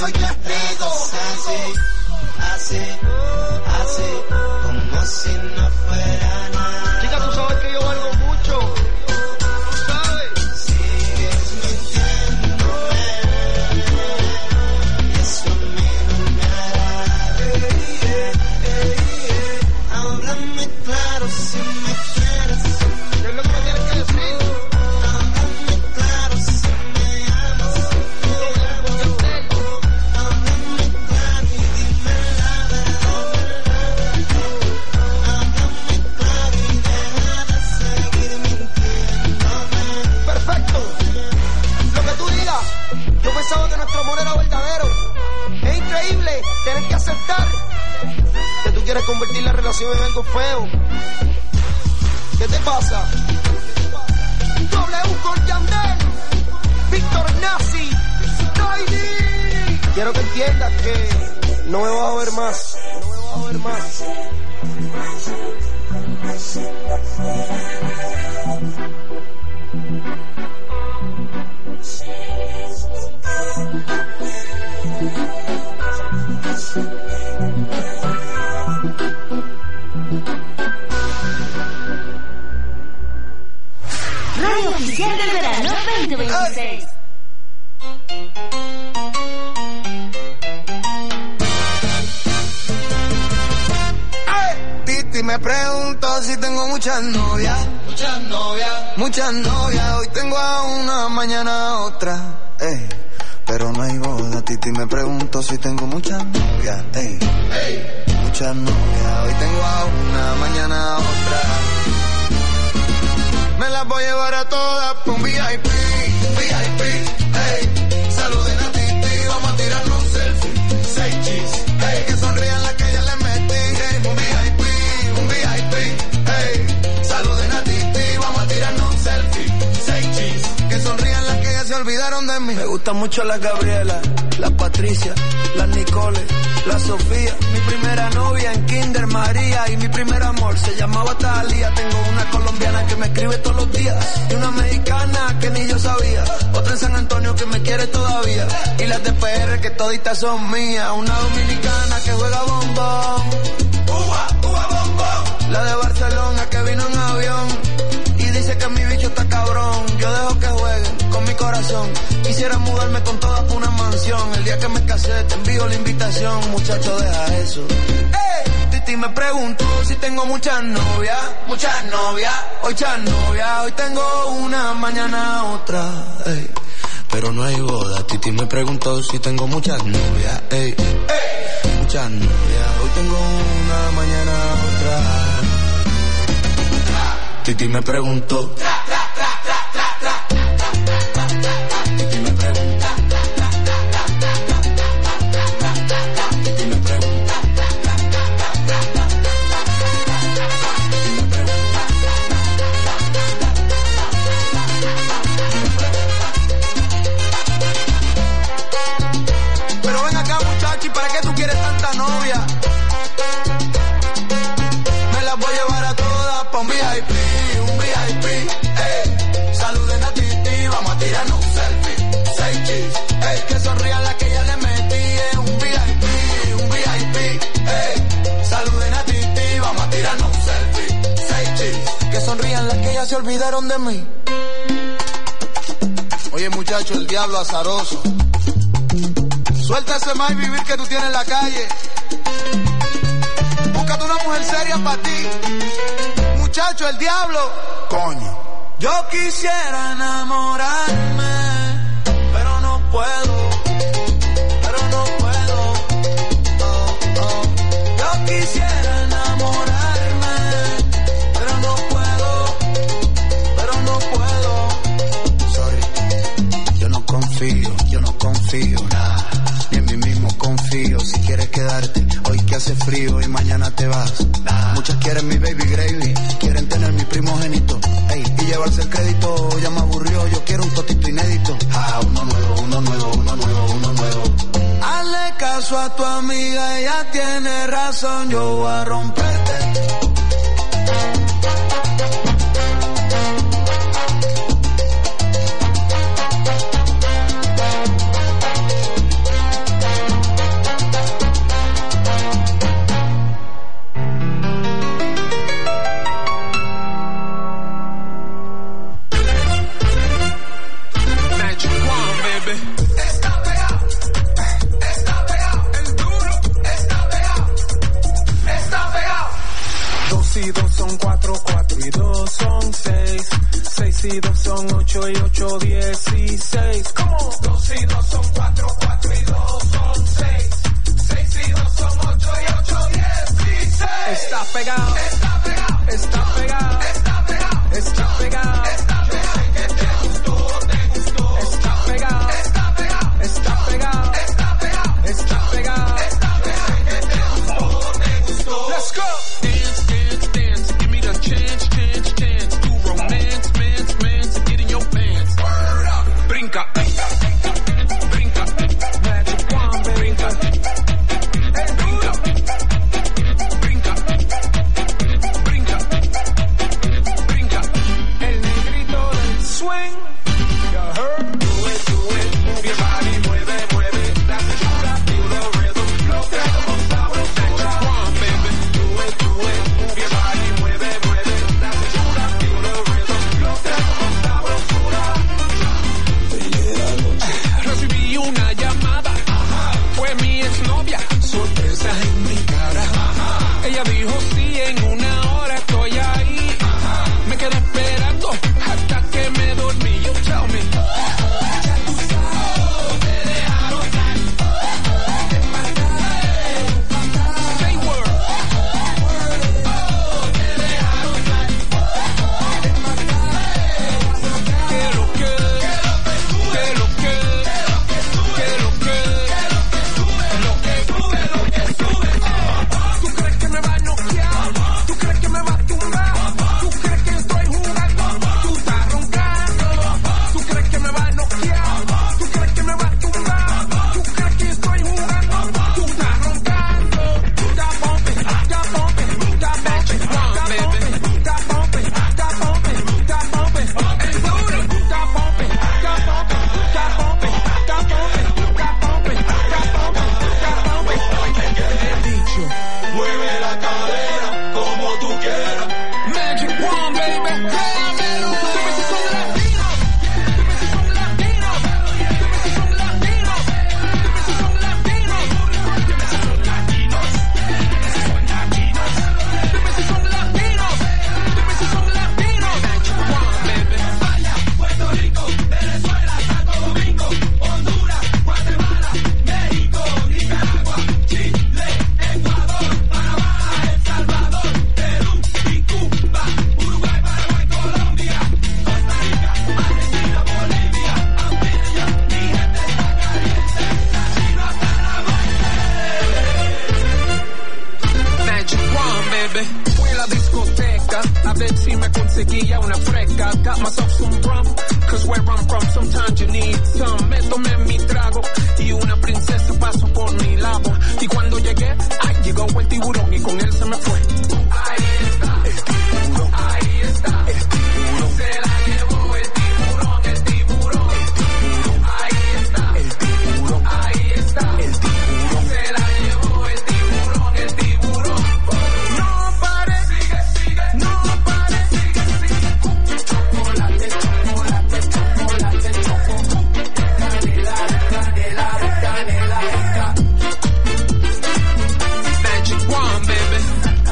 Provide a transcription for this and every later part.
soy testigo. Así, como si no fuera nada. Chica, tú sabes que yo valgo mucho. Tú sabes. Sigues mintiéndome, y eso a mí no me agrada. Háblame claro si me quieres. ¿Qué es lo que me tienes que decir? Háblame claro si me amas. Háblame claro y dime la verdad. Háblame claro y deja de seguir mintiéndome. Perfecto. Lo que tú digas. Yo pensaba que nuestro amor era verdadero. Es increíble tener que aceptar que tú quieres convertir la relación en algo feo. ¿Qué te pasa? W con Yandel, Víctor Nazi, Tiny. Quiero que entiendas que no me vas a ver más. No me vas a ver más. Radio Oficial del Verano 2026. Titi me pregunto si tengo muchas novias. Muchas novias. Hoy tengo a una, mañana a otra. Pero no hay boda. Titi me pregunto si tengo muchas novias. Muchas novias. Hoy tengo a una, mañana a otra. Me las voy a llevar a todas por un VIP, saluden a Titi, vamos a tirarnos un selfie. 6 cheese, que sonrían las que ya les metí. Un VIP, saluden a Titi, vamos a tirarnos un selfie. 6 cheese, que sonrían las que ya se olvidaron de mí. Me gustan mucho las Gabriela, las Patricia, las Nicole, la Sofía. Mi primera novia en Kinder María y mi primer amor se llamaba Talía. Tengo una colombiana que me escribe todos los días y una mexicana que ni yo sabía. Otra en San Antonio que me quiere todavía y las de PR que toditas son mías. Una dominicana que juega bombón, Uva bombón. La de Barcelona que vino en avión y dice que mi bicho está cabrón. Yo dejo que jueguen con mi corazón. Quisiera mudarme con todas por una mansión. El día que me casé te envío la invitación. Muchacho, deja eso. Titi me preguntó si tengo muchas novias. Hoy tengo una, mañana otra. Pero no hay boda. Titi me preguntó si tengo muchas novias. Muchas novias. Hoy tengo una, mañana otra. Titi me preguntó. Pero ven acá, muchachi, ¿para qué tú quieres tanta novia? Me las voy a llevar a todas pa' un VIP. Saluden a Titi, vamos a tirarnos un selfie. 6 cheese, que sonrían las que ya le metí. Un VIP, saluden a Titi, vamos a tirarnos un selfie. 6 cheese, que sonrían las que ya se olvidaron de mí. Oye, muchacho, el diablo azaroso. Suelta ese mal vivir que tú tienes en la calle. Búscate una mujer seria para ti. Muchacho, el diablo. Coño. Yo quisiera enamorarme, pero no puedo. Yo quisiera enamorarme, pero no puedo. Sorry. Yo no confío, nada. Ni en mí mismo confío. Si quieres quedarte, hoy que hace frío y mañana te vas. Muchas quieren mi baby gravy, quieren tener mi primogénito, y llevarse el crédito. Ya me aburrió, yo quiero un totito inédito. Uno nuevo. Hazle caso a tu amiga, ella tiene razón. Yo voy a romperte. son 6. 6 y 2 son 8 y 8, 16. ¿Cómo? 2 y 2 son 4, 4 y 2 son 6. 6 y 2 son 8 y 8, 16. Está pegado, está pegado, está pegado, está pegado, está pegado. Yo sé que te gustó, te gustó. Está pegado, está pegado, está pegado, está pegado, está pegado. Yo sé que te gustó, te gustó. Let's go. Dance, dance, dance. Give me the chance, chance, chance to romance, mance, mance, and get in your pants. Word up, brinca, brinca, brinca, magic wand, brinca, brinca, brinca, brinca, brinca. El negrito del swing, you heard? Do it, move your body, mueve, mueve. That's the sugar, feel the rhythm, lo que hacemos ahora. Magic wand, baby. Do it, move your body, mueve, mueve. That's the sugar, feel the rhythm, lo que hacemos ahora. Recibí una llamada, fue mi exnovia, sorpresa en mi cara. Ella dijo sí, en una hora estoy ahí. Me quedé esperando hasta que me dormí. You tell me. Say word. Que lo que, que lo que, que lo que, lo que sube. ¿Tú crees que me va a noquear? ¿Tú crees que me va a tumbar? ¿Tú crees que estoy jugando? Tú estás roncando. ¿Tú crees que me va a noquear? ¿Tú crees que me va a tumbar? ¿Tú crees que estoy jugando? Tú estás roncando. Tú estás bumping, estás bumping, estás bumping, estás bumping, estás bumping, estás bumping, estás bumping. Es duro. Estás bumping, estás bumping, estás bumping, estás bumping, estás bumping, estás bumping, estás bumping. He dicho, mueve la cadera como tú quieras. Magic wand, baby. Créamelo. Dime si son latinos. Dime si son latinos. Dime si son latinos. Dime si son latinos. Dime si son latinos. Dime si son latinos. Dime si son latinos. Magic wand, baby. España, Puerto Rico, Venezuela, Santo Domingo, Honduras, Guatemala, México, Nicaragua, Chile, Ecuador, Panamá, El Salvador, Perú y Cuba, Uruguay, Paraguay, Colombia, Costa Rica, Argentina, Bolivia, Antillas, mi gente está caliente, latino hasta la muerte. Magic wand, baby. Fui a la discoteca a ver si me conseguía una fresca. Got myself some rum, cause where I'm from sometimes you need some. Me tomé mi trago y una princesa pasó por mi lado. Y cuando llegué, ay, llegó el tiburón y con él se me fue. Ahí está, el tiburón. Ahí está, el tiburón. Se la llevó el tiburón, el tiburón. El tiburón. Ahí está, el tiburón. Ahí está, el tiburón. Se la llevó el tiburón, el tiburón. No pare, sigue, sigue. No pare, sigue, sigue. Chocolate, chocolate, chocolate, chocolate. Canela, canela, canela. Magic wand, baby.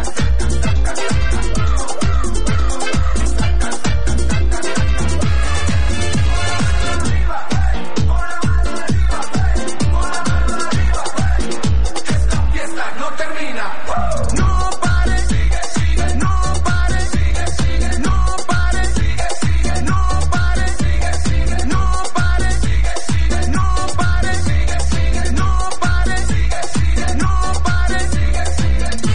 Esta fiesta no termina. No pare, sigue, sigue. No pare, sigue, sigue. No pare, sigue, sigue. No pare, sigue, sigue. No pare, sigue, sigue. No pare, sigue, sigue. No pare, sigue, sigue. No pare, sigue, sigue.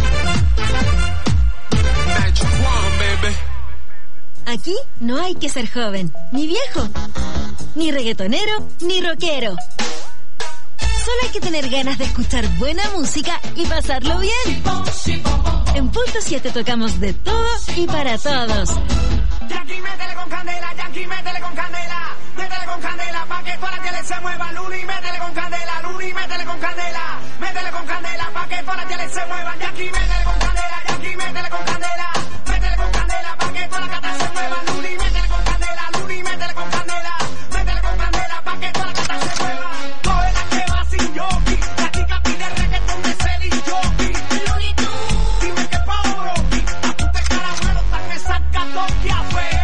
Magic wand, baby. Aquí no hay que ser joven, ni viejo, ni reggaetonero, ni rockero. Solo hay que tener ganas de escuchar buena música y pasarlo bien. En Punto 7 tocamos de todo y para todos. Yankee, métele con candela, Yankee, métele con candela. Métele con candela, pa' que toda la tele se mueva. Luni, métele con candela, Luni, métele con candela. Métele con candela, pa' que toda la tele se mueva. Yankee, métele con candela, Yankee, métele con candela. Métele con candela, pa' que toda la cata se mueva. Luni, métele con candela, Luni, métele con candela. Métele con candela, pa' que toda la cata se mueva. Coge la que va sin yoki, la chica pide reggaetón de Celi Yoki. Dime que pa' Oroki, apunte caramelo, tan esa 14 afuera.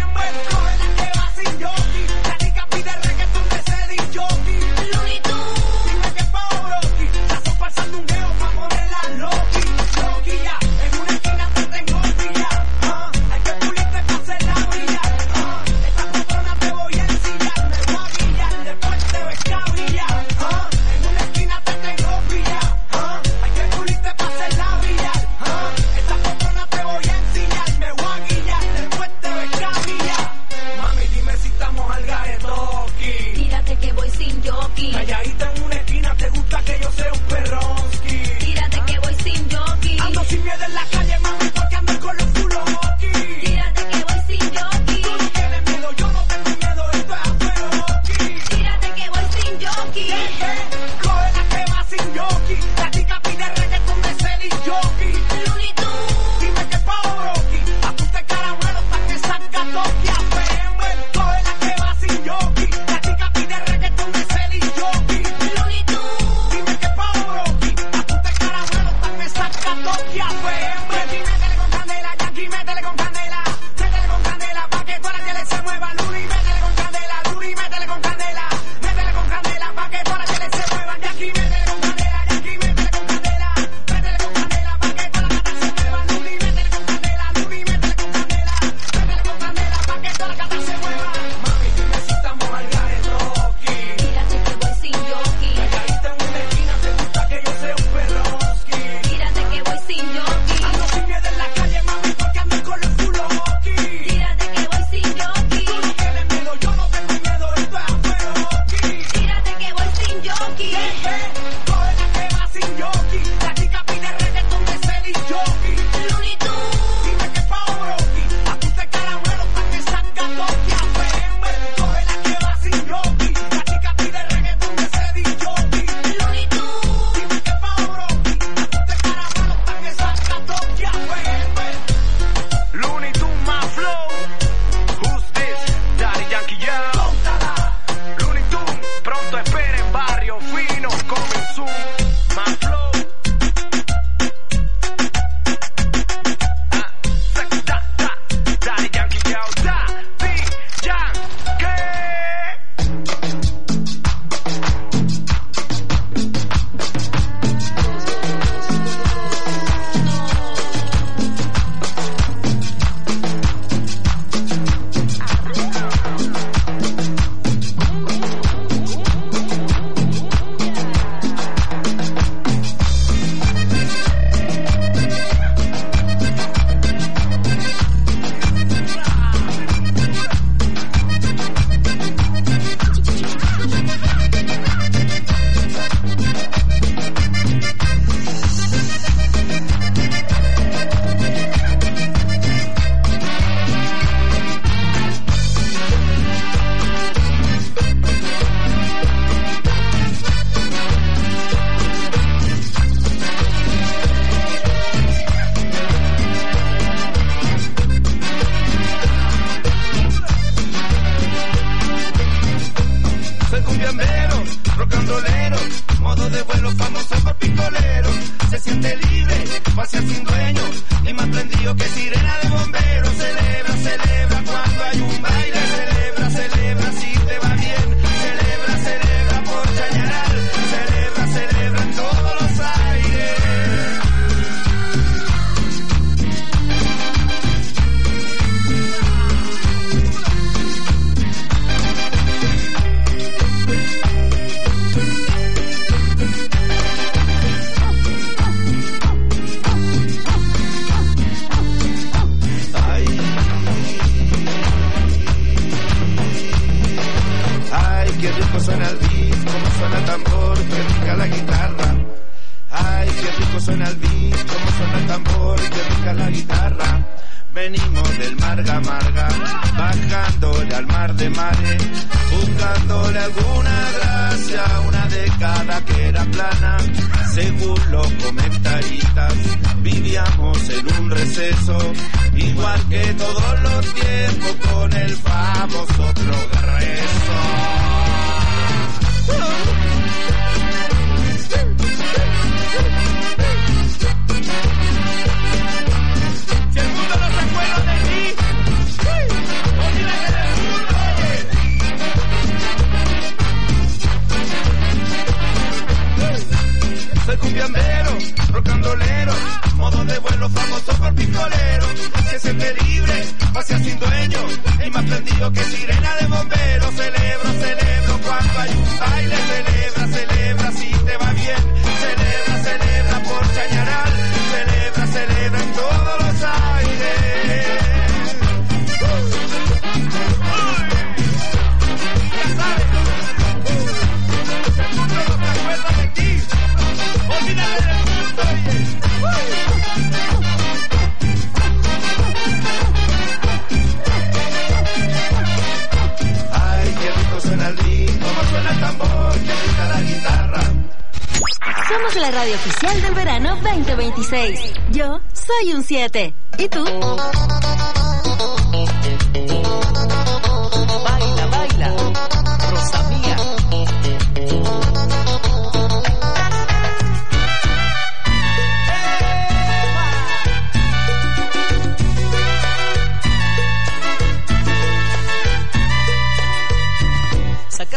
Somos la radio oficial del verano 2026. Yo soy un 7. ¿Y tú?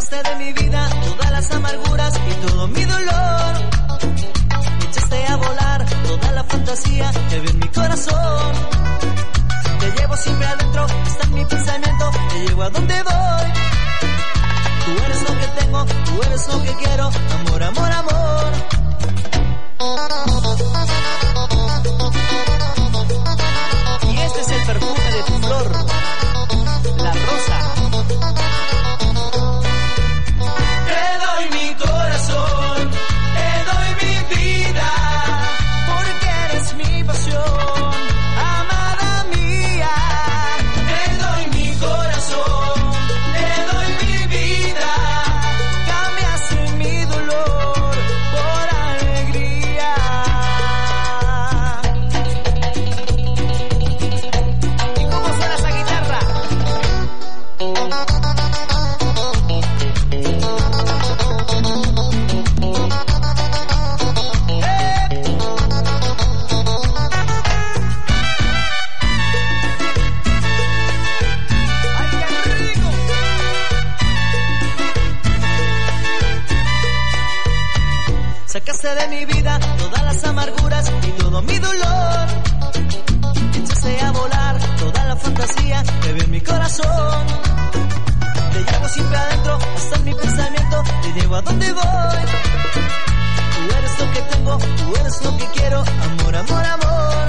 Sacaste de mi vida todas las amarguras y todo mi dolor. Me echaste a volar toda la fantasía que había en mi corazón. Te llevo siempre adentro, está en mi pensamiento, te llevo a donde voy. Tú eres lo que tengo, tú eres lo que quiero, amor, amor, amor. Y este es el perfume de tu flor, la rosa. Te doy mi corazón, te doy mi vida, porque eres mi pasión, amada mía. Te doy mi corazón, te doy mi vida, cambiaste mi dolor por alegría. ¿Y cómo suena esa guitarra? Sacaste de mi vida todas las amarguras y todo mi dolor. Echaste a volar toda la fantasía que vi en mi corazón. Te llevo siempre adentro, hasta en mi pensamiento, te llevo a donde voy. Tú eres lo que tengo, tú eres lo que quiero, amor, amor, amor.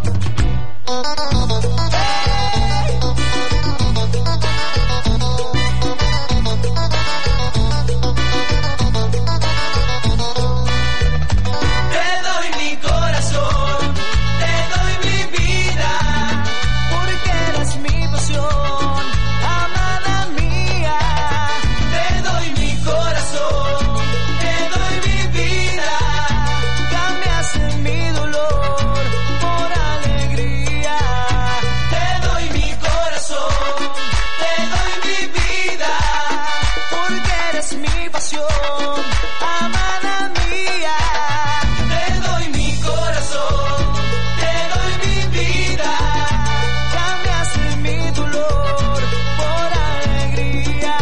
Te doy mi corazón, te doy mi vida, porque eres mi pasión, amada mía. Te doy mi corazón, te doy mi vida, cambiaste mi dolor por alegría. Te doy mi corazón, te doy mi vida, porque eres mi pasión, amada mía. Te doy mi corazón, te doy mi vida, cambiaste mi dolor por alegría.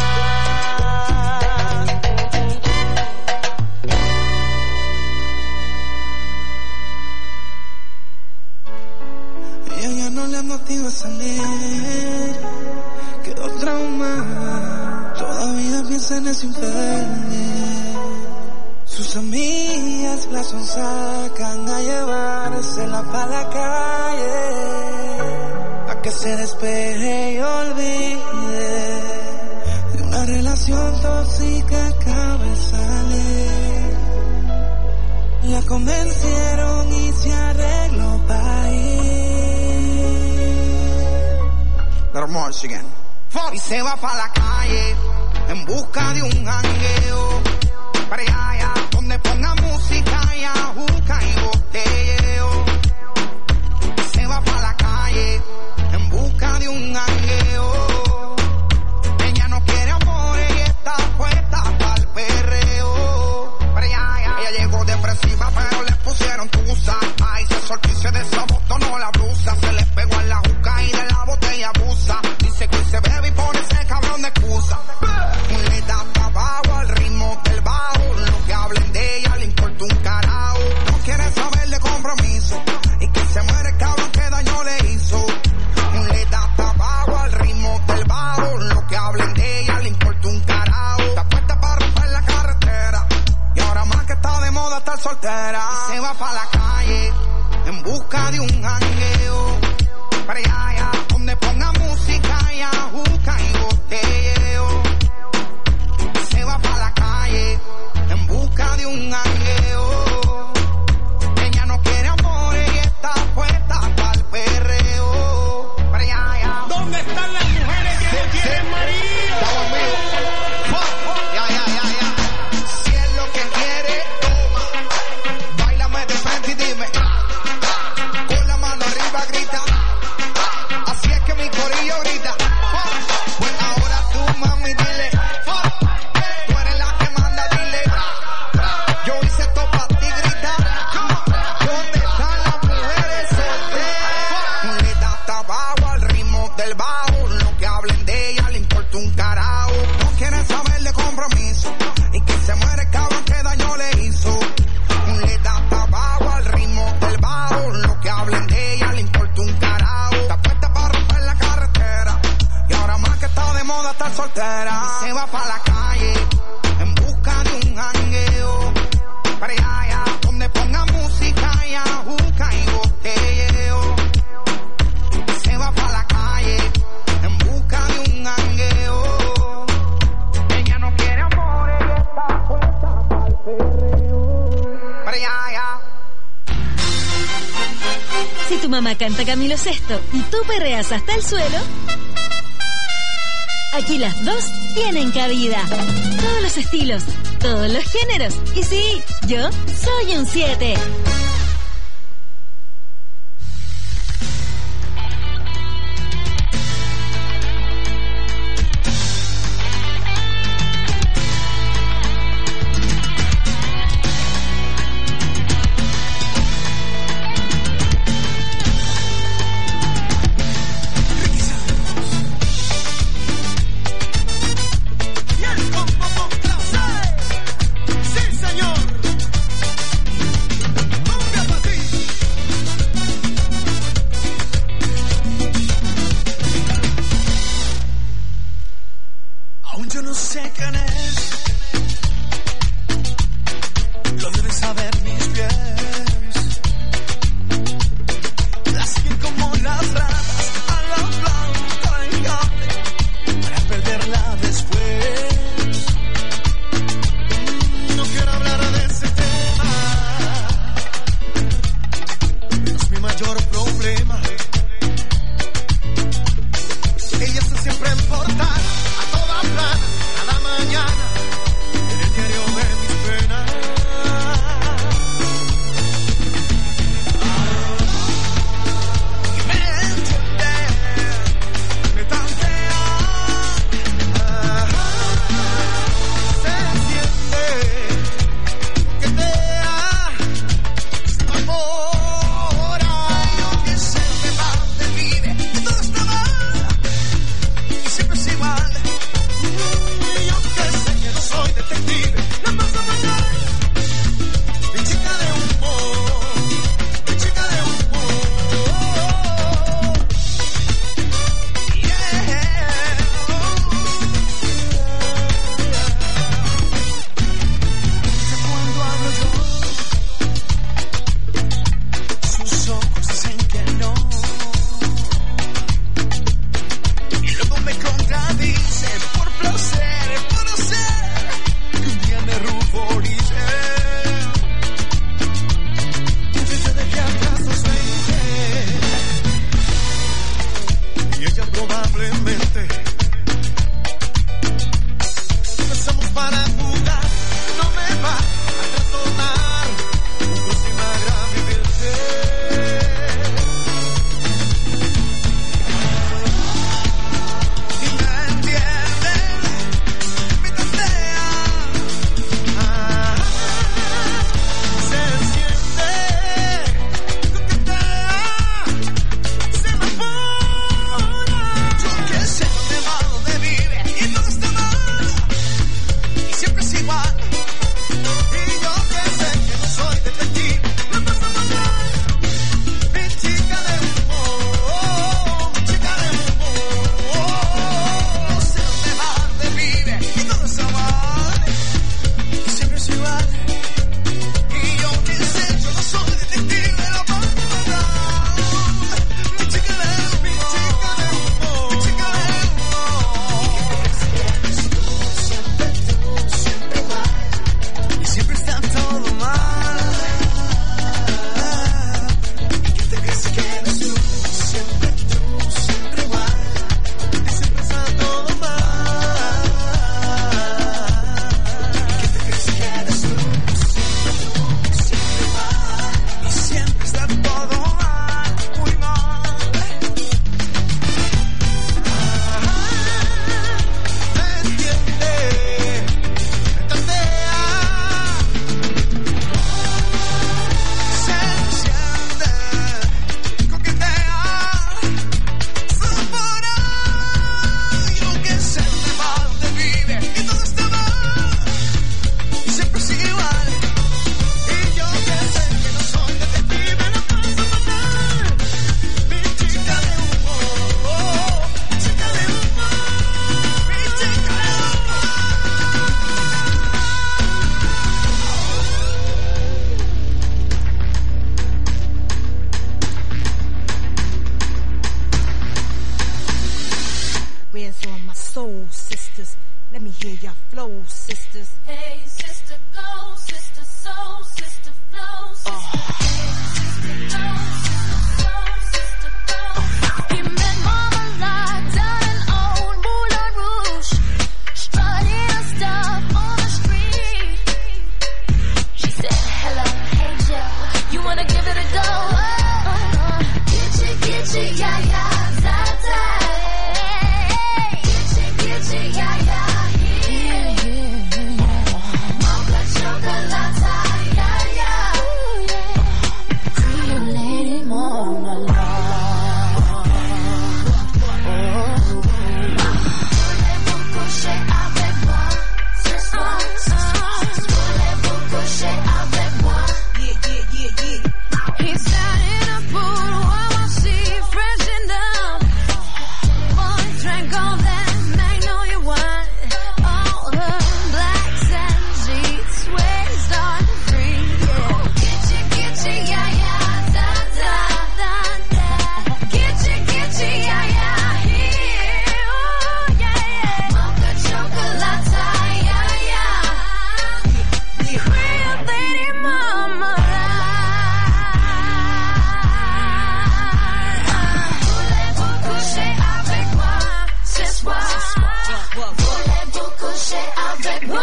Ella ya no le motiva a salir, quedó traumada, todavía piensa en ese infierno. Sus amigas la sonsacan a llevársela pa' la calle, pa' que se despeje y olvide de una relación tóxica acaba de salir. La convencieron y se arregló pa' ir. Little more again. Y se va pa' la calle en busca de un jangueo, para allá, donde ponga música y ajuca y botelleo. Y se va pa' la calle en busca de un jangueo. Ella no quiere amor y está puesta pa'l perreo. Para allá, ella llegó depresiva pero le pusieron tusa. Ay, se soltó y se desabotonó la blusa. Se le pegó en la juca y de la botella abusa. Dice que se bebe y pone ese cabrón de excusa. Le da pa' abajo al ritmo del bajo. Lo que hablen de ella le importa un carajo. No quiere saber de compromiso. moda estar soltera. Se va pa' la calle en busca de un jangueo. Para allá, donde ponga música y ajuca y botelleo. Se va pa' la calle en busca de un jangueo. Ella no quiere amor, ella está puesta pa'l perreo. Para allá. Si tu mamá canta Camilo Sesto y tú perreas hasta el suelo, aquí las dos tienen cabida. Todos los estilos, todos los géneros. Y sí, yo soy un 7. Yeah, y'all flow, sisters. Hey, sister, go, sister, soul, sister, flow, sister. Hey, sister, go, sister, soul, sister, go. He met Mama Lot down in old Moulin Rouge, strutting stuff on the street. She said, hello, hey, Joe, you wanna give it a go? Get you, yeah, yeah, da, da. Get you, yeah, yeah, yeah. Mocha chocolate, yeah, yeah. Cream lady, mama, voulez-vous coucher avec moi ce soir? Voulez-vous coucher avec moi? He sat in a pool while I see freshened up. Boy drank all that magnolia wine. All her blacks and sheets waist on free. Yeah. Get you, yeah, yeah, da, da, da, da. Get you, yeah, yeah, here. Ooh, yeah, yeah. Mocha chocolate, yeah, yeah. Real lady mama. Voulez-vous coucher avec moi ce soir? Voulez-vous coucher avec moi?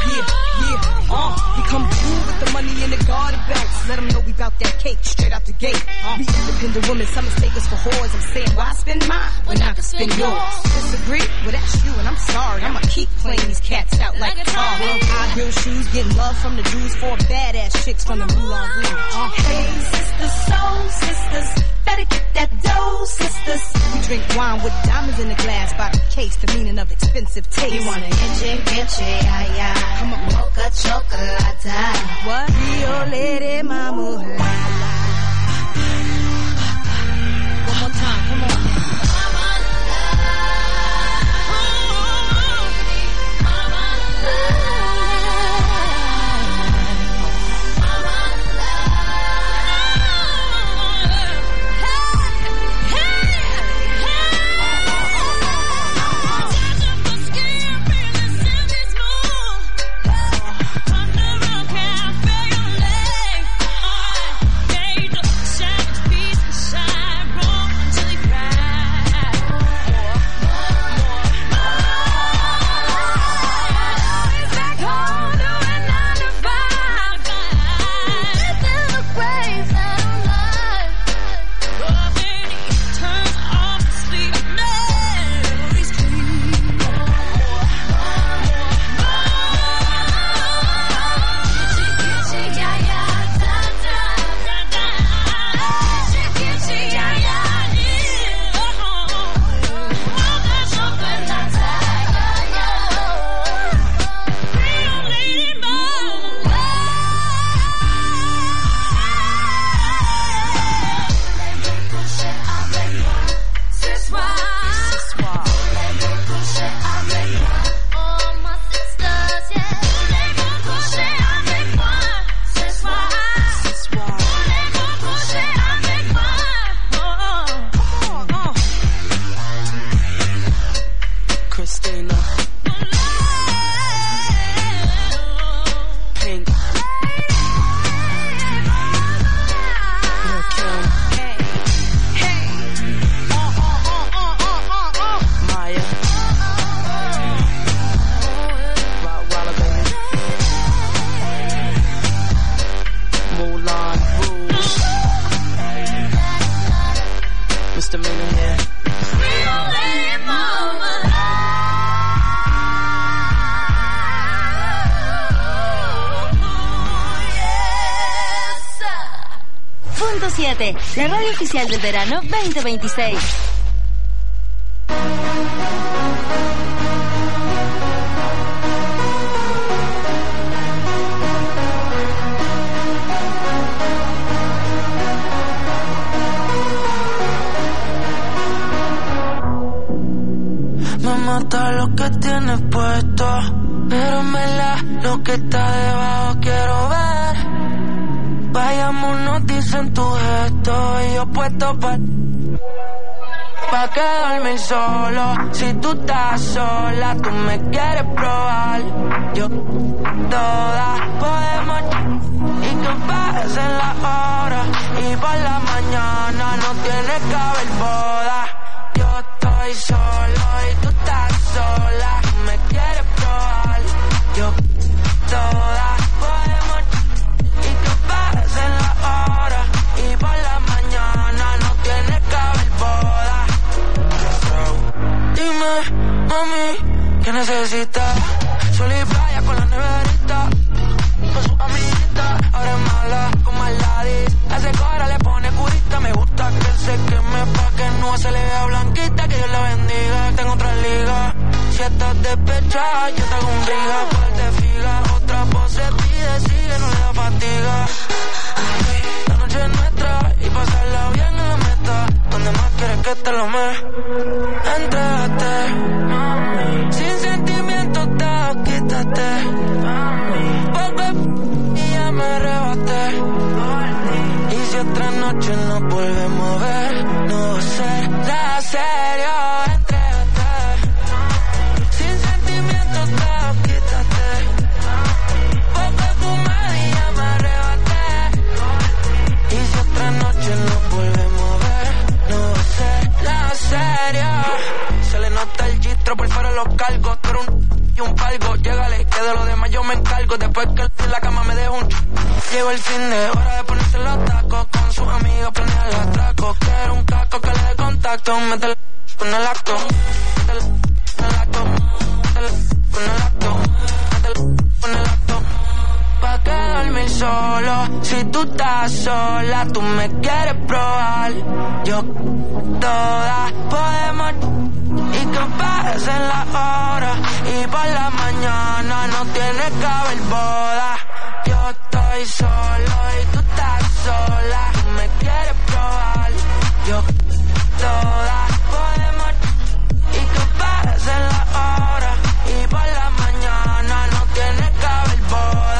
We come through with the money in the garden belts. Let them know we bout that cake straight out the gate. We independent women, some mistake us for whores. I'm saying, why spend mine when I can spend yours? Disagree? Well, that's you, and I'm sorry. I'ma keep playing these cats out like a car. High heel shoes, getting love from the Jews, 4 badass chicks from the Moulin Rouge. Hey, sisters, soul sisters, better get that dough, sisters. We drink wine with diamonds in the glass by the case, the meaning of expensive taste. You wanna get you, yeah, yeah. Come on. Mocha chocolate. What? Rio Lady Mama. One more time, come on. La radio oficial del verano 2026. Me mata lo que tienes puesto, pero en verdad lo que está debajo quiero ver. Vayámonos, dicen tu gesto y yo puesto pa'. Pa' quedarme solo, si tú estás sola, tú me quieres probar. Yo, todas podemos y que pasen las horas y por la mañana no tiene que haber boda. Yo estoy solo y tú estás sola, tú me quieres probar. Yo, todas podemos y que pasen las horas y por la mañana no tiene que haber boda. Dime, mami, ¿qué necesitas? Sol y playa con la neverita, con sus amiguitas. Ahora es mala como el Ladis. A ese cora le pone curita. Me gusta que se queme pa' que no se le vea blanquita. Que Dios la bendiga, tengo otra liga. Si estás despechada, yo te hago un riga. Parte figa, otra pose pide, sigue, no le da fatiga. La noche es nuestra y pasarla bien en la meta. Donde más quieres que te lo me entrégate, mami. Sin sentimientos te quítate, mami. Y ya me arrebaté. Y si otra noche nos volvemos a ver, no va a ser nada serio. Entrégate, sin sentimientos te quítate. Poco fumar y ya me arrebaté. Y si otra noche nos volvemos a ver, no va a ser nada serio. Se le nota el gistro por fuera los cargos. Tú eres y un palco, llégale, que de lo demás yo me encargo. Después que en la cama me dejo un llegó el fin de hora de ponerse los tacos. Con sus amigos planea el atraco. Quiero un casco que le dé contacto. Métele con el acto. Métele con el acto. Métele con el acto. Métele con el acto. Pa' quedarme solo, si tú estás sola, tú me quieres probar. Yo, todas podemos y que pasen las horas y por la mañana no tiene que haber boda. Yo estoy solo y tú estás sola, tú me quieres probar. Yo, todas podemos y que pasen las horas y por la mañana no tiene que haber boda.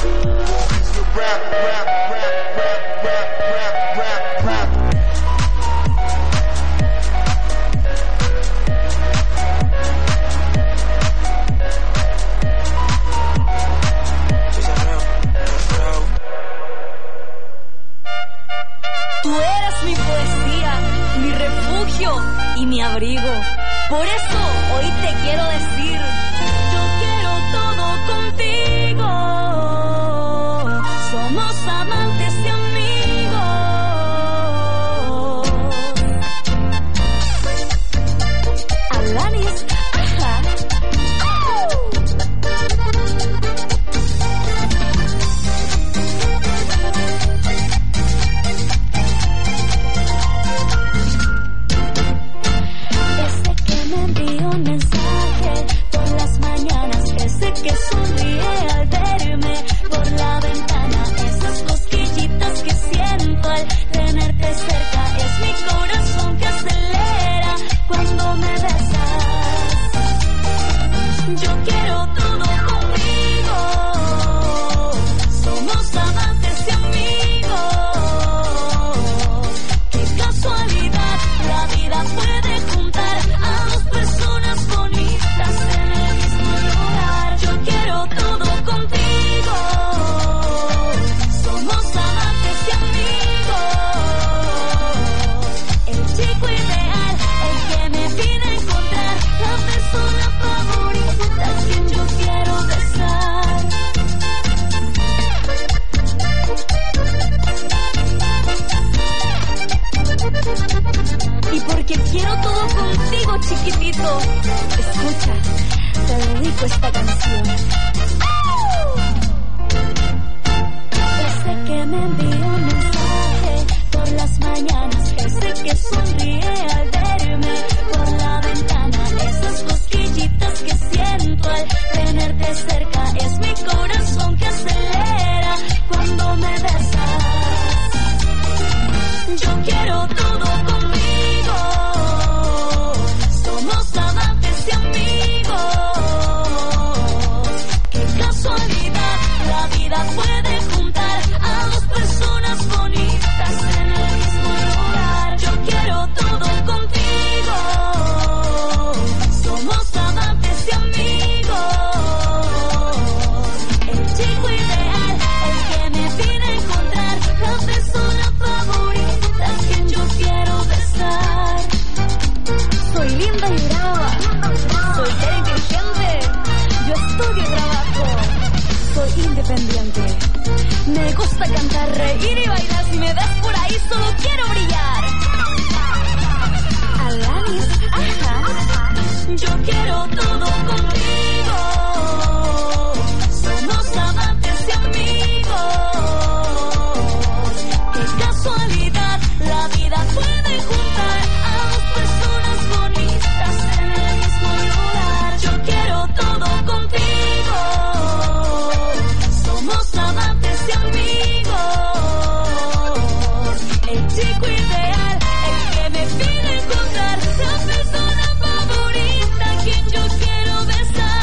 Tú eres mi poesía, mi refugio y mi abrigo. Por eso hoy te quiero decir, yo quiero todo contigo. Somos amantes y amigos. Alanis, ajá. Ese que me envió un mensaje por las mañanas, ese que sonríe al verme por la ventana, esas cosquillitas que siento al tenerte cerca, es mi corazón que acelera cuando me besas. Yo quiero todo conmigo, somos amantes y amigos. Qué casualidad, la vida puede juntar a dos personas bonitas en el mismo lugar. Yo quiero todo contigo, somos amantes y amigos. El chico ideal, el que me pide encontrar, la persona favorita a quien yo quiero besar. Y porque quiero todo contigo, chiquitito, escucha, te dedico esta canción. Ese que me envió un mensaje por las mañanas, ese que sonríe al verme por la ventana, esas cosquillitas que siento al tenerte cerca, es mi corazón que acelera cuando me besas. Yo quiero todo conmigo, somos amantes y amigos. quieras reír y bailar, si me ves por ahí solo quiero brillar. Alanis, ajá, yo quiero todo contigo. Somos amantes y amigos. Qué casualidad, la vida puede juntar a dos personas bonitas en el mismo lugar. Yo quiero todo contigo. Somos amantes y amigos. El chico ideal, el que me pide encontrar la persona favorita, quien yo quiero besar.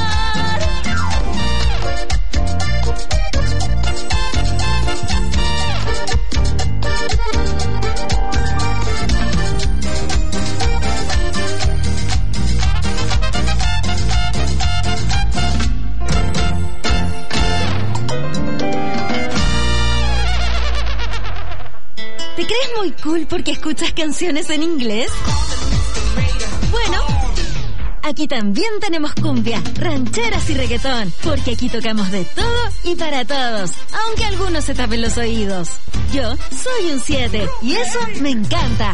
¿Te crees muy cool porque escuchas canciones en inglés? Bueno, aquí también tenemos cumbia, rancheras y reggaetón, porque aquí tocamos de todo y para todos, aunque algunos se tapen los oídos. Yo soy un 7 y eso me encanta.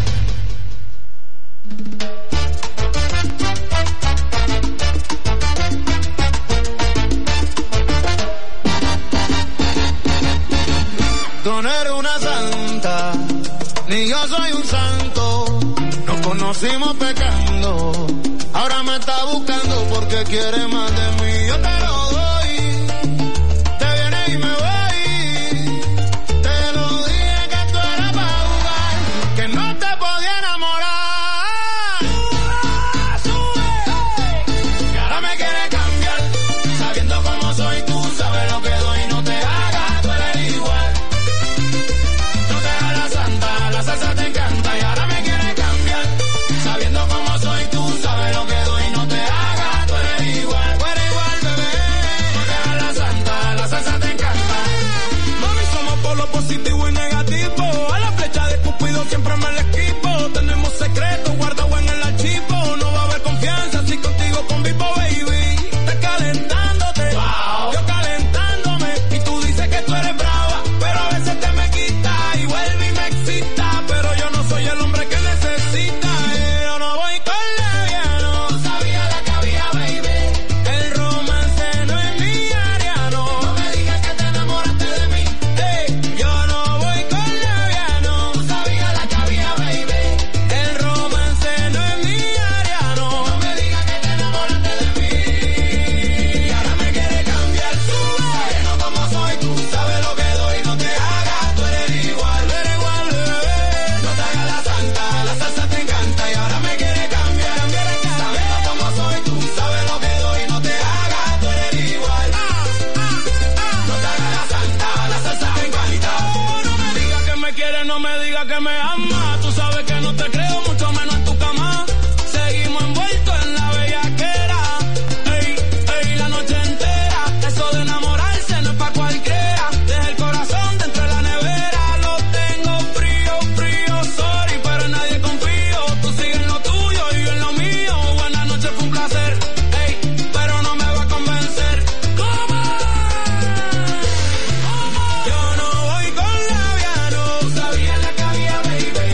Tú no eres una santa, ni yo soy un santo. Nos conocimos pecando, ahora me está buscando porque quiere más de mí. Yo te lo doy, te vienes y me voy. Te lo dije que tú eras para jugar, que no te podía enamorar. Sube, y ahora me quiere cambiar, sabiendo cómo soy tú, sabes lo que doy, no te hagas, tú eres igual. La salsa te encanta y ahora me quiere cambiar, sabiendo cómo soy tú, sabes lo que doy, no te hagas, tú eres igual, bebé. No te hagas la santa, la salsa te encanta. Mami, somos por lo positivo y negativo. A la flecha de Cupido siempre me la esquivo. Tenemos secretos guardados en el archivo. No va a haber confianza si contigo convivo, baby. Estás calentándote, wow. Yo calentándome. Y tú dices que tú eres brava, pero a veces te me quita y vuelve y me excita. Pero yo no soy el hombre que necesita. Yo no voy con leviano. Tú sabías la que había, baby. El romance no es mi área, no. No me digas que te enamoraste de mí. Hey, yo no voy con leviano. Tú sabías la que había, baby. El romance no es mi área, no. No me digas que te enamoraste de mí. Y ahora me quiere cambiar, sube. Sabiendo cómo soy tú, sabes lo que doy, no te hagas, tú eres igual, bebé. no te hagas la santa, la salsa te encanta y ahora me quiere cambiar, sabiendo cómo soy tú, sabes lo que doy, no te hagas, tú eres igual, no te hagas la santa, la salsa te encanta. No me digas que me quieres, no me digas que me amas. Tú sabes que no te creo, mucho menos en tu cama. Seguimos envueltos en la bellaquera. Ey, ey, la noche entera. Eso de enamorarse no es pa' cualquiera. Deja el corazón dentro de la nevera. Lo tengo frío, frío, sorry, pero en nadie confío. Tú sigues en lo tuyo y yo en lo mío. Buenas noches, fue un placer. Ey, pero no me va a convencer. ¿Cómo? Yo no voy con leviano. Tú sabías la que había, baby.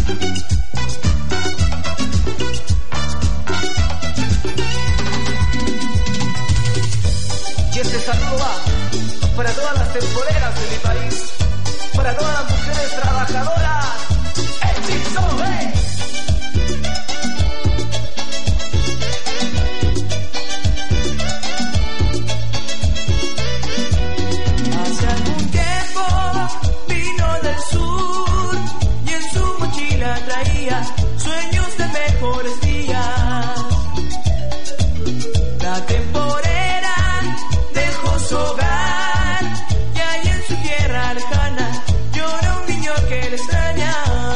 Y este saludo va para todas las temporeras de mi país, para todas las mujeres trabajadoras. ¡Hechizo, Hace algún tiempo vino del sur y en su mochila traía sueños de mejores días. La temporera dejó su hogar y ahí en su tierra lejana llora un niño que le extraña.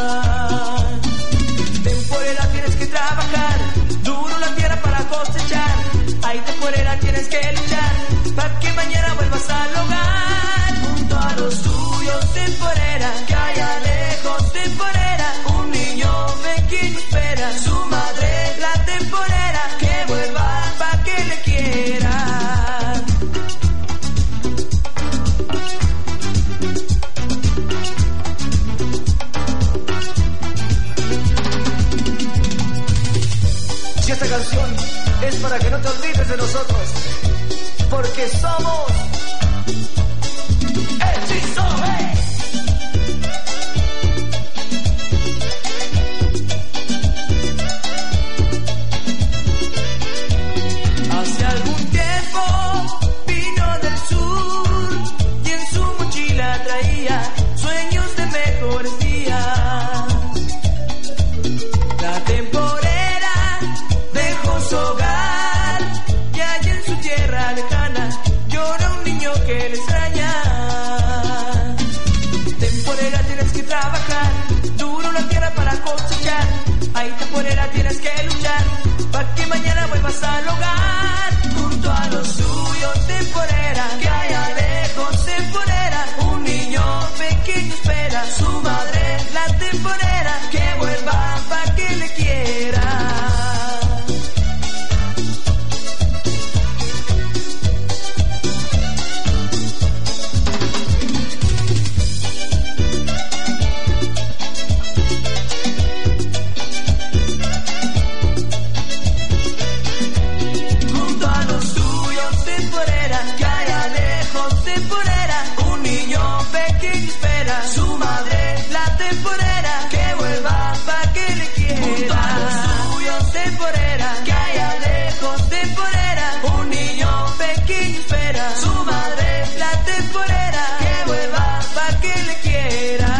Temporera, tienes que trabajar duro la tierra para cosechar. Ahí temporera, tienes que luchar para que mañana vuelvas al hogar. Junto a los tuyos, temporera, que allá lejos, temporera, un niño pequeño espera su madre, la temporera, que vuelva para que le quiera. Y esta canción es para que no te olvides de nosotros, porque somos Hechizo, Hace algún tiempo vino del sur y en su mochila traía sueños de mejores días. La temporera dejó su hogar y allí en su tierra lejana llora un niño que le extraña. Temporera, tienes que trabajar duro la tierra para cosechar. Ahí temporera, tienes que luchar para que mañana vuelvas al hogar. Junto a los suyos, temporera, que allá lejos, temporera, un niño pequeño espera su madre, la temporera, que vuelva para que le quiera. Junto a los suyos, temporera, que allá lejos, temporera, un niño pequeño espera su madre, la temporera, que vuelva para que le quiera. Junto a los suyos, temporera, que allá lejos, temporera, un niño pequeño espera su madre, la temporera, que vuelva para que le quiera.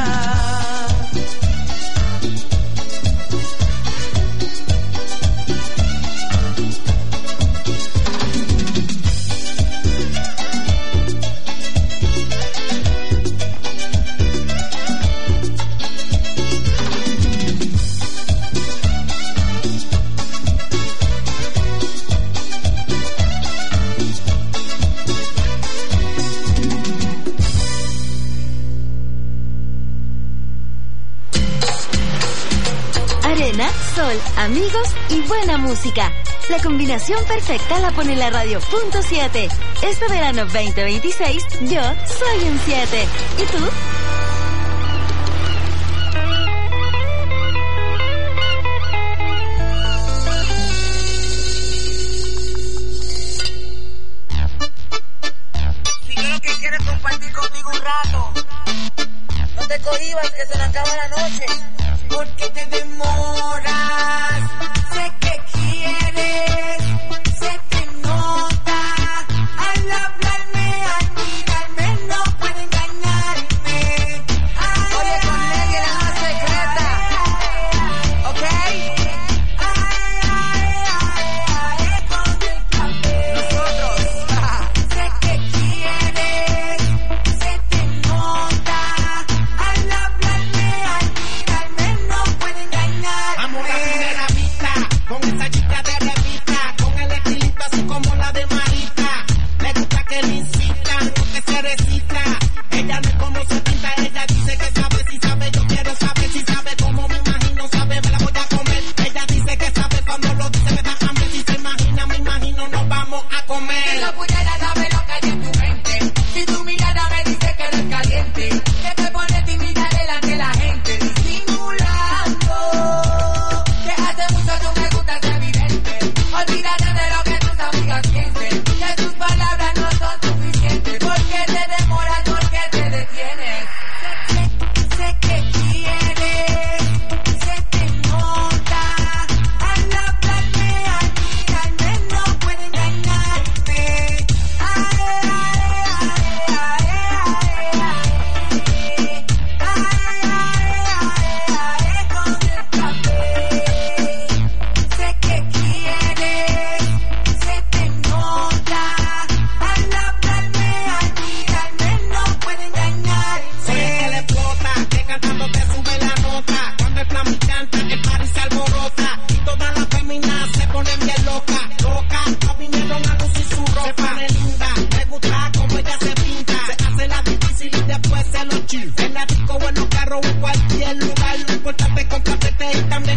Arena, sol, amigos y buena música. La combinación perfecta la pone la radio Punto 7. Este verano 2026, yo soy un 7. ¿Y tú? Si yo lo que quiero es compartir contigo un rato, no te cohibas que se me acaba la noche. Porque te demoras, sé que quieres, sé que nota, al hablarme, al mirarme, no puede engañarme.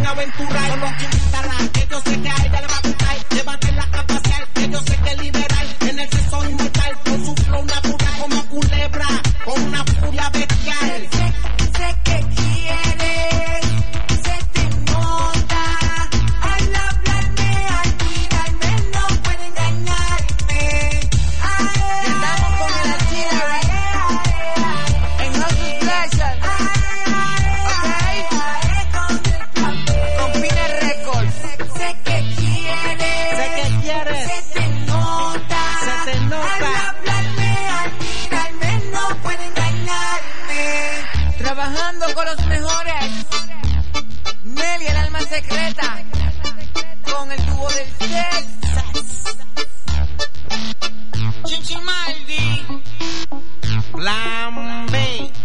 aventurar. Con los que invitarán, que yo sé que a ella le va a gustar. Llévate la capacidad, que yo sé que es liberal. En el sexo inmortal, con su flow natural. Como culebra, con una furia bestial. Sé que quieres, se te nota. Al hablarme, al mirarme, no puede engañarme. Y estamos con el artillery en Hustle Pleasure. Con Pine Records. Sé que quieres, se te nota. Al hablarme, al mirarme, no puede engañarme. Trabajando con los mejores. Nelly, el alma secreta. Con el dúo del Texas. Chinchimaldi. Plan B.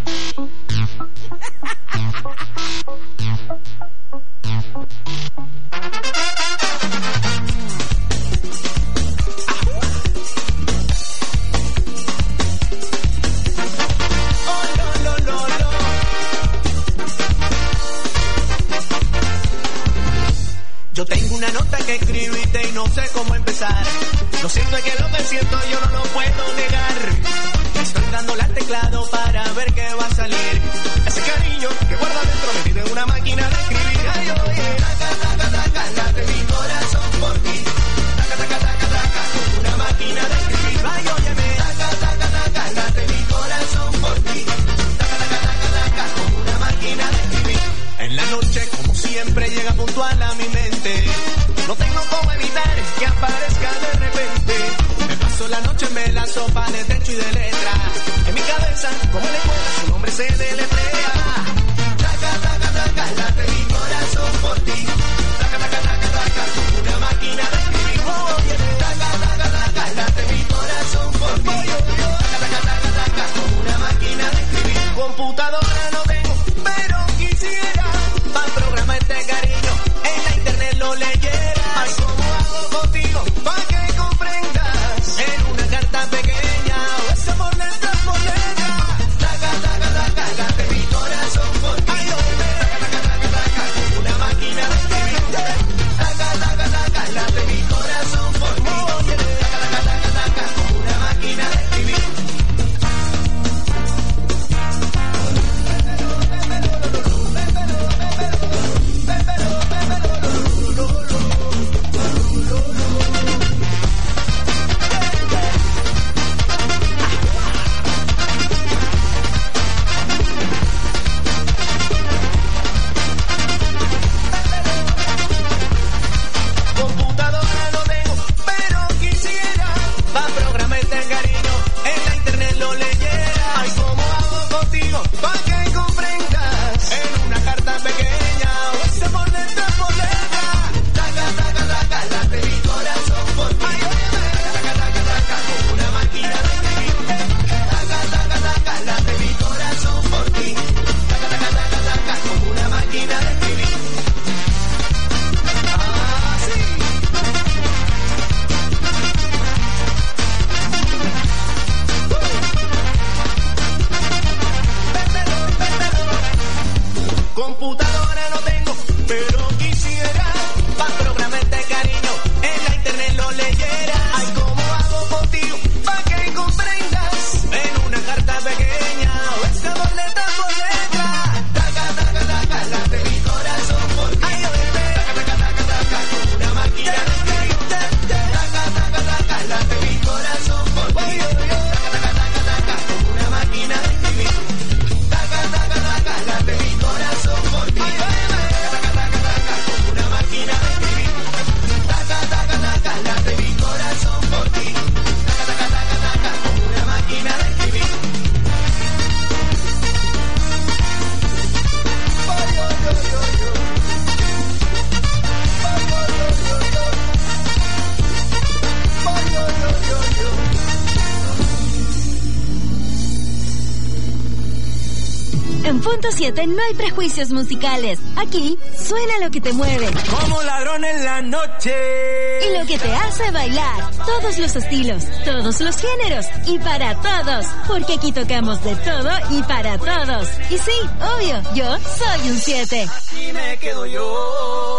Yo tengo una nota que escribirte y no sé cómo empezar. Lo cierto es que lo que siento yo no lo puedo negar. Estoy dando al teclado para ver qué va a salir. Ese cariño que guarda dentro me pide una máquina de escribir. Ay, oye, taca, taca, taca, late mi corazón por ti. Taca, taca, taca, taca, como una máquina de escribir. Ay, óyeme, taca, taca, taca, late mi corazón por ti. Taca, taca, taca, taca, como una máquina de escribir. En la noche, como siempre, llega puntual a mi mente. No tengo cómo evitar que aparezca de repente. Me paso la noche en vela, sopa de techo y de letra. En mi cabeza, como en la escuela, su nombre se deletrea. Taca, taca, taca, late mi corazón por ti. Taca, taca, taca, taca, como una máquina de escribir. Oye, taca, taca, taca, late mi corazón por ti. Taca, taca, taca, taca, como una máquina de escribir. Computadora no tengo, pero quisiera para programar este cariño en la internet lo leyera. Ay, ¿cómo hago contigo para que comprendas? En una carta pequeña o ese por letra por letra. Taca, taca, taca, late mi corazón por ti. Ay, taca, taca, taca, taca, Punto 7 no hay prejuicios musicales. Aquí suena lo que te mueve. Como ladrón en la noche. Y lo que te hace bailar. Todos los estilos, todos los géneros y para todos. Porque aquí tocamos de todo y para todos. Y sí, obvio, yo soy un 7. Aquí me quedo yo.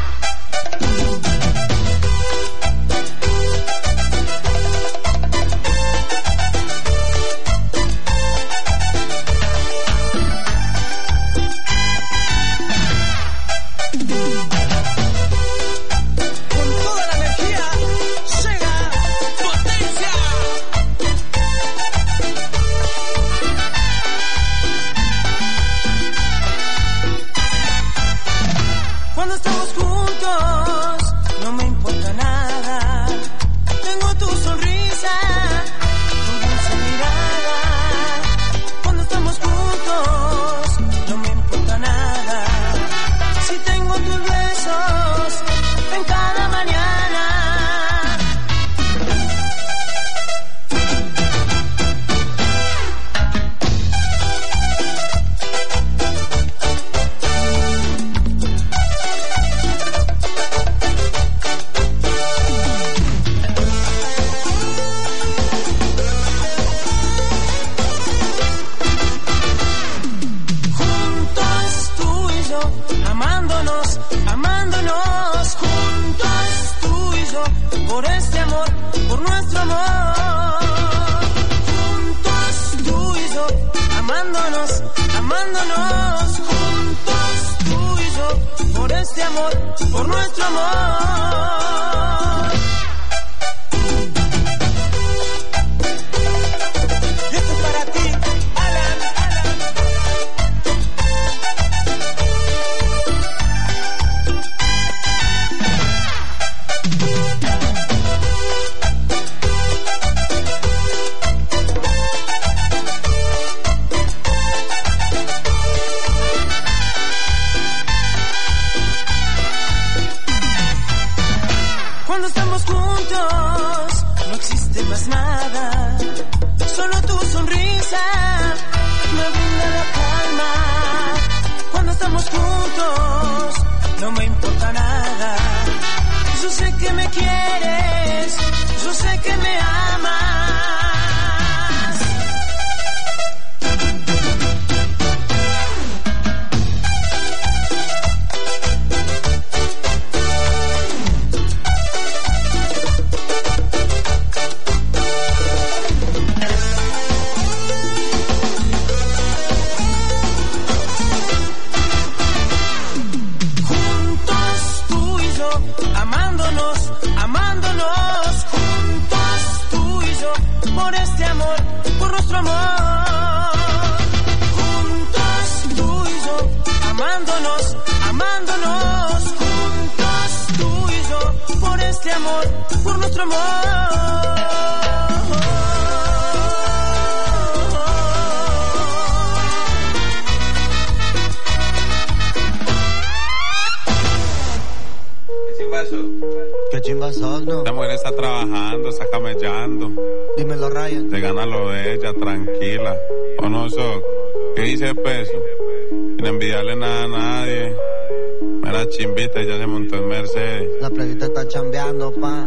La mujer está trabajando, está camellando. Dímelo, Ryan. Te gana lo de ella, tranquila. ¿O no, Soc? ¿Qué dice Peso? Sin envidiarle nada a nadie. Mira, chimbita, ya se montó en Mercedes. La plebita está chambeando, pa.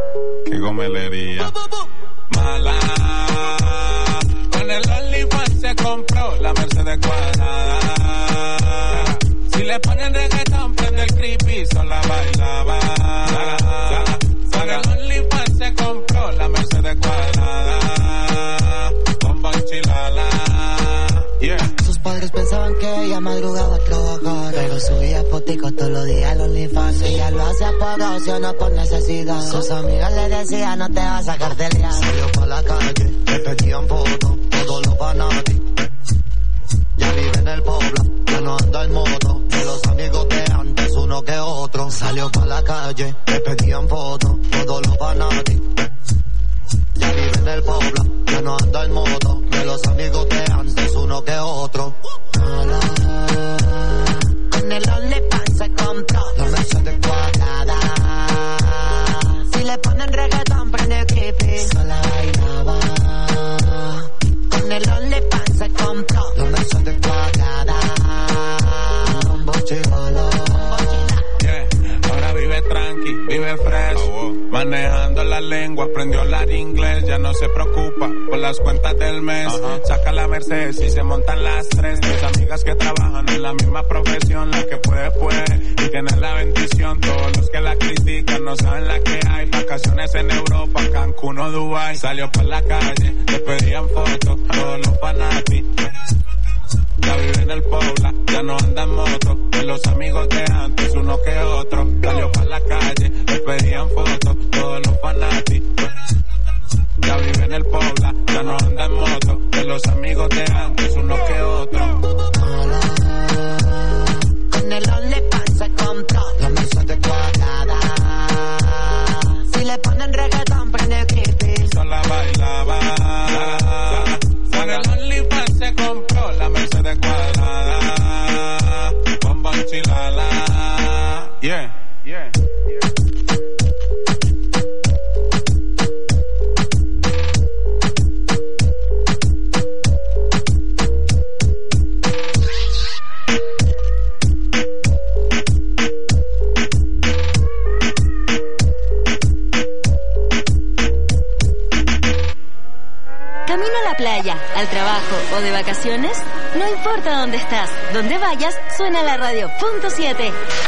Qué gomelería. Mala. Con el OnlyFans se compró la Mercedes cuadrada. Si le ponen reggaetón, prende el creepy, sola bailaba. Con el OnlyFans se compró la Mercedes cuadrada. Con Bonchilala. Yeah. Sus padres pensaban que ella madrugaba a trabajar, pero subía foticos todos los días al OnlyFans. Ella lo hace por ocio, no por necesidad. Sus amigas le decían, no te vas a cartelear. Salió pa' la calle, le pedían fotos, todos los fanatis. Ya vive en el pueblo, ya no anda en moto. De los amigos de antes, uno que otro. Salió pa' la calle, le pedían fotos, todos los fanatis. Ya vive en el pueblo, ya no anda en moto. De los amigos de antes, uno que otro. Con el OnlyFans se compró la Mercedes cuadrada. Si le ponen reggaetón, prende creepy, sola bailaba. Con el OnlyFans se compró la Mercedes cuadrada. Ey, vive fresh, manejando la lengua, aprendió a hablar inglés, ya no se preocupa por las cuentas del mes. Saca la Mercedes y se montan las tres. Mis amigas que trabajan en la misma profesión, la que puede, y tiene la bendición. Todos los que la critican no saben la que hay. Vacaciones en Europa, Cancún o Dubai. Salió por la calle, le pedían fotos, todos los fanáticos. Ya vive en el Pobla, ya no anda en moto. De los amigos de antes, uno que otro. Salió para la calle, le pedían fotos, todos los fanáticos. Ya vive en el Pobla, ya no anda en moto. De los amigos de antes, uno que otro. Con el OnlyFans se compró la Mercedes cuadrada. Si le ponen reggaetón, prende creepy. Sola bailaba. Con el OnlyFans se compró la Mercedes cuadrada. Bomba enchilada. Yeah. ¿Camino a la playa, al trabajo o de vacaciones? No importa dónde estás, donde vayas, suena la radio. .7.